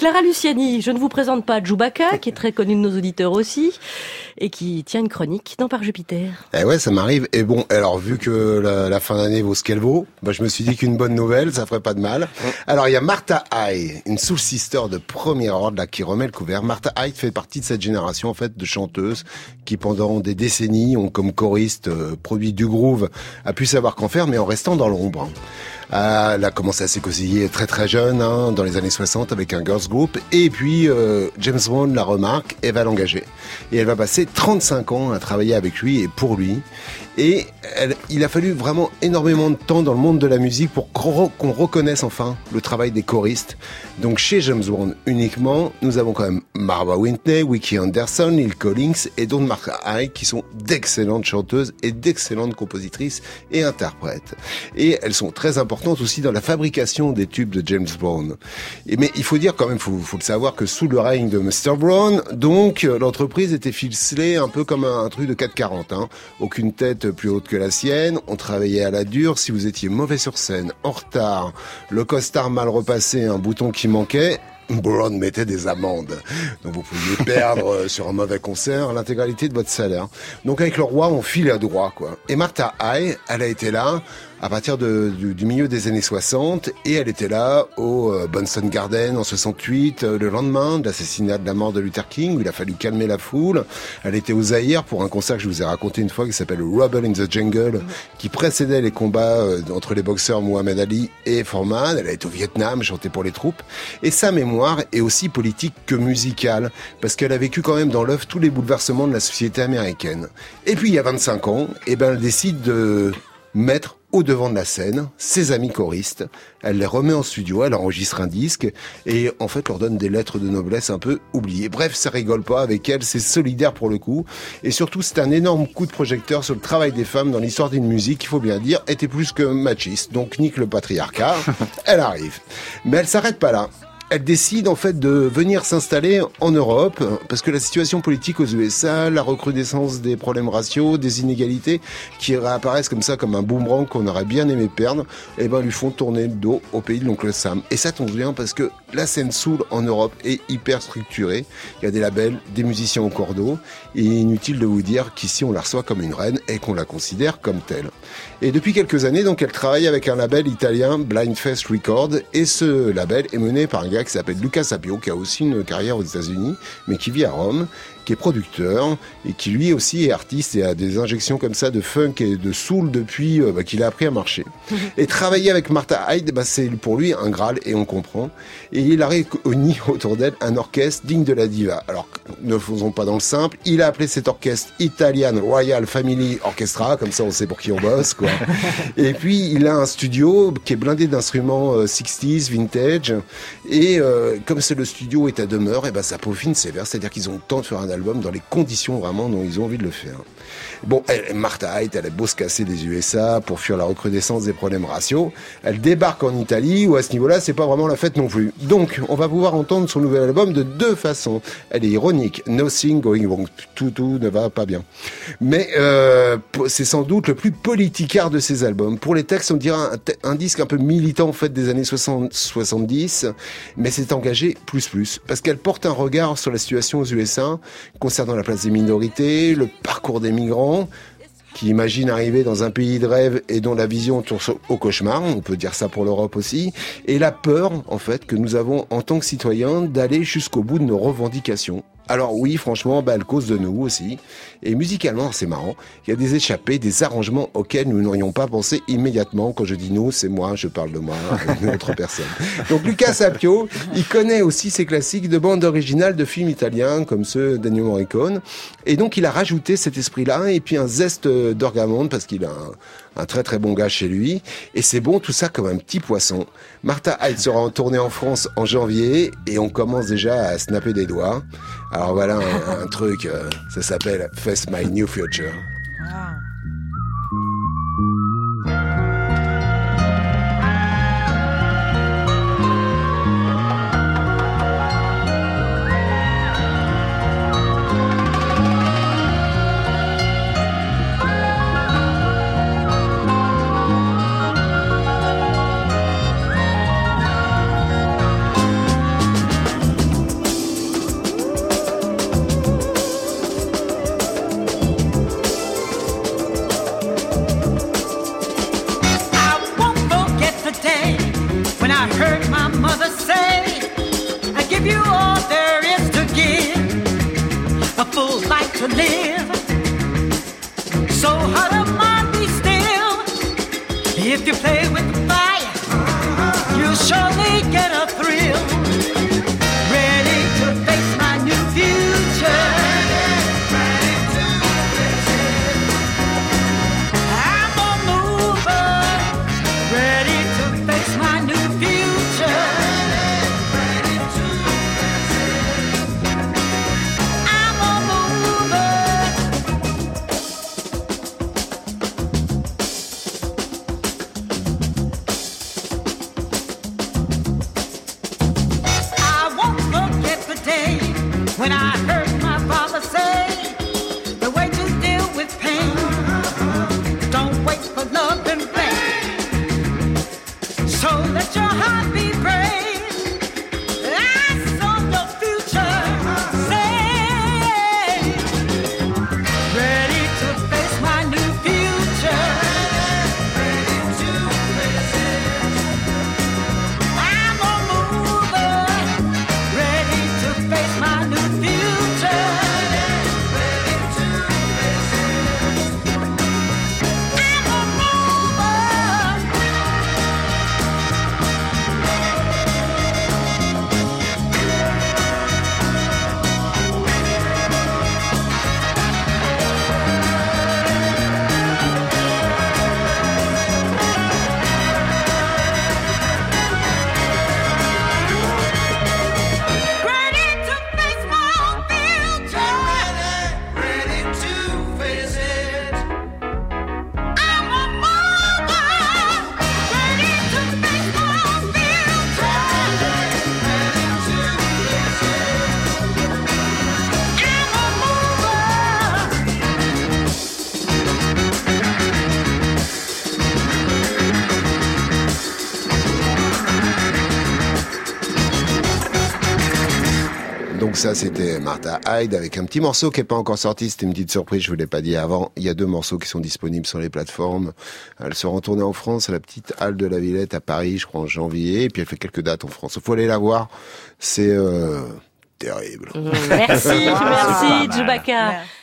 Clara Luciani, je ne vous présente pas Chewbacca, qui est très connu de nos auditeurs aussi, et qui tient une chronique dans Par Jupiter. Eh ouais, ça m'arrive. Et bon, alors vu que la fin d'année vaut ce qu'elle vaut, je me suis dit qu'une bonne nouvelle, ça ferait pas de mal. Alors il y a Martha Hyde, une soul sister de premier ordre là qui remet le couvert. Martha Hyde fait partie de cette génération en fait de chanteuses qui pendant des décennies ont comme choriste produit du groove, a pu savoir qu'en faire, mais en restant dans l'ombre. Elle a commencé à s'écosiller très très jeune, dans les années 60 avec un girls group. Et puis James Brown la remarque et va l'engager. Et elle va passer 35 ans à travailler avec lui et pour lui. Et il a fallu vraiment énormément de temps dans le monde de la musique pour qu'on reconnaisse enfin le travail des choristes. Donc chez James Brown uniquement, nous avons quand même Marva Whitney, Vicki Anderson, Lil Collins et donc Martha Hyde qui sont d'excellentes chanteuses et d'excellentes compositrices et interprètes. Et elles sont très importantes aussi dans la fabrication des tubes de James Brown. Mais il faut dire quand même, faut le savoir que sous le règne de Mr. Brown, donc l'entreprise était ficelée un peu comme un truc de 440. Aucune tête plus haute que la sienne, on travaillait à la dure, si vous étiez mauvais sur scène, en retard, le costard mal repassé, un bouton qui manquait, Brown mettait des amendes. Donc vous pouviez perdre sur un mauvais concert l'intégralité de votre salaire. Donc avec le roi, on file à droit, quoi. Et Martha Hyde, elle a été là à partir du milieu des années 60 et elle était là au Bunsen Garden en 68, le lendemain de l'assassinat de la mort de Luther King, où il a fallu calmer la foule. Elle était au Zaïre pour un concert que je vous ai raconté une fois qui s'appelle Rubble in the Jungle, qui précédait les combats entre les boxeurs Muhammad Ali et Foreman. Elle a été au Vietnam, chanté pour les troupes. Et sa mémoire est aussi politique que musicale, parce qu'elle a vécu quand même dans l'œuf tous les bouleversements de la société américaine. Et puis il y a 25 ans, elle décide de mettre au devant de la scène ses amis choristes. Elle les remet en studio, elle enregistre un disque et en fait leur donne des lettres de noblesse un peu oubliées. Bref, ça rigole pas avec elle, c'est solidaire pour le coup. Et surtout, c'est un énorme coup de projecteur sur le travail des femmes dans l'histoire d'une musique, il faut bien dire, était plus que machiste. Donc nique le patriarcat, elle arrive. Mais elle s'arrête pas là. Elle décide en fait de venir s'installer en Europe parce que la situation politique aux USA, la recrudescence des problèmes raciaux, des inégalités qui réapparaissent comme ça comme un boomerang qu'on aurait bien aimé perdre, lui font tourner le dos au pays de l'oncle Sam. Et ça tombe bien parce que la scène soul en Europe est hyper structurée. Il y a des labels, des musiciens au cordeau. Et inutile de vous dire qu'ici on la reçoit comme une reine et qu'on la considère comme telle. Et depuis quelques années, donc, elle travaille avec un label italien, Blindfest Records, et ce label est mené par un gars qui s'appelle Luca Sapio, qui a aussi une carrière aux États-Unis, mais qui vit à Rome, qui est producteur et qui lui aussi est artiste et a des injections comme ça de funk et de soul depuis qu'il a appris à marcher. Et travailler avec Martha Hyde, c'est pour lui un Graal et on comprend. Et il a réuni autour d'elle un orchestre digne de la diva. Alors, ne le faisons pas dans le simple, il a appelé cet orchestre Italian Royal Family Orchestra, comme ça on sait pour qui on bosse, quoi. Et puis il a un studio qui est blindé d'instruments 60s, vintage, et comme le studio est à demeure, ça peaufine ses vers, c'est-à-dire qu'ils ont le temps de faire un album dans les conditions vraiment dont ils ont envie de le faire. Bon, Martha Hyde, elle a beau se casser des USA pour fuir la recrudescence des problèmes raciaux. Elle débarque en Italie où à ce niveau-là, c'est pas vraiment la fête non plus. Donc, on va pouvoir entendre son nouvel album de deux façons. Elle est ironique. Nothing going wrong. Tout ne va pas bien. Mais c'est sans doute le plus politicard de ses albums. Pour les textes, on dirait un disque un peu militant en fait des années 60-70, mais c'est engagé plus. Parce qu'elle porte un regard sur la situation aux USA concernant la place des minorités, le parcours des migrants, qui imaginent arriver dans un pays de rêve et dont la vision tourne au cauchemar, on peut dire ça pour l'Europe aussi, et la peur, en fait, que nous avons en tant que citoyens d'aller jusqu'au bout de nos revendications. Alors oui, franchement, elle cause de nous aussi. Et musicalement, c'est marrant. Il y a des échappées, des arrangements auxquels nous n'aurions pas pensé immédiatement. Quand je dis nous, c'est moi, je parle de moi, une autre personne. Donc Luca Sapio, il connaît aussi ses classiques de bandes originales de films italiens, comme ceux d'Ennio Morricone. Et donc il a rajouté cet esprit-là, et puis un zeste d'orgamonde, parce qu'il a un très très bon gars chez lui. Et c'est bon, tout ça comme un petit poisson. Martha Hyde sera en tournée en France en janvier, et on commence déjà à snapper des doigts. Alors voilà un truc, ça s'appelle Face My New Future. Wow. you all there is to give. A fool's like to live. So how to mind be still. If you play with fire, you'll surely get a thrill. Ready to face my new future. I'm a mover. Ready to face my new future. I'm a mover. I won't forget the day when I heard my father say, the way to deal with pain, don't wait for love and blame. So let your heart be brave. I saw your future. Say, ready to face my new future. I'm a mover, ready to face my new future. I'm a mover. Ready to face my own future. Ready to face it. I'm a mover. Ready to face my own future. Ready to face it. I'm a Donc ça, c'était Martha Hyde avec un petit morceau qui est pas encore sorti. C'était une petite surprise, je vous l'ai pas dit avant. Il y a 2 morceaux qui sont disponibles sur les plateformes. Elles seront tournées en France à la petite halle de la Villette à Paris, je crois en janvier. Et puis elle fait quelques dates en France. Il faut aller la voir. C'est terrible. Merci, merci, Chewbacca.